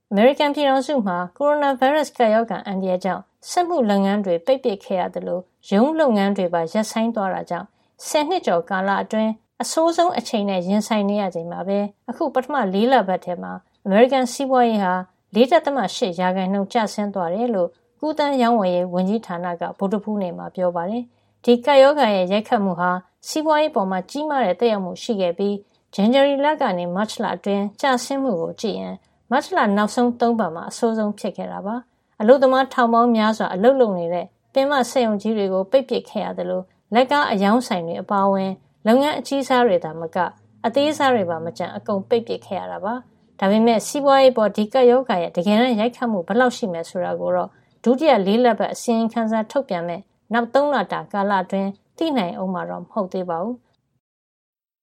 အမေရိကန်ပြည်ထောင်စုမှာကိုရိုနာဗိုင်းရပ်စ်ကပ်ရောဂါအန္တရာယ်ကြောင့်စက်မှုလုပ်ငန်းတွေပိတ်ပစ်ခဲ့ရသလိုရုံးလုပ်ငန်းတွေပါရပ်ဆိုင်းသွားတာကြောင့်10 နှစ်ကျော်ကာလအတွင်းအဆိုးဆုံးအချိန်နဲ့ရင်ဆိုင်နေရချိန်မှာပဲအခုပထမ4 လပတ်ထဲမှာအမေရိကန်စီးပွားရေးဟာ 4.8 ရာခိုင်နှုန်းကျဆင်းသွားတယ်လို့ကူးသန်းရောင်းဝယ်ရေးဝန်ကြီးဌာနကဗုဒ္ဓဟူးနေ့မှာပြောပါတယ်။ဒီကပ်ရောဂါရဲ့ရိုက်ခတ်မှုဟာစီးပွားရေးပေါ်မှာကြီးမားတဲ့သက်ရောက်မှုရှိခဲ့ပြီးဇန်နဝါရီလကနေမတ်လအတွင်းကျဆင်းမှုကိုကြည့်ရင်မတ်လနောက်ဆုံး3 ပတ်မှာအဆိုးဆုံးဖြစ်ခဲ့တာပါ။အလုပ်သမားထောင်ပေါင်းများစွာအလုပ်လုပ်နေတဲ့ပင်မစက်ရုံကြီးတွေကိုပိတ်ပစ်ခဲ့ရတယ်လို့လက်ကားအယောင်းဆိုင်တွေအပါအဝင်လုပ်ငန်းအကြီးစားတွေသာမကအသေးစားတွေပါမကျန်အကုန်ပိတ်ပစ်ခဲ့ရတာပါ။ဒါပေမဲ့စီးပွားရေးပေါ်ဒီကပ်ရောဂါရဲ့တကယ်တမ်းရိုက်ခတ်မှုဘယ်လောက်ရှိမယ်ဆိုတာကိုတော့ဒုတိယ4 လပတ်အစီရင်ခံစာထုတ်ပြန်မဲ့နောက်3 လတာကာလအတွင်းသိနိုင်အောင်မှာတော့မဟုတ်သေးပါဘူး။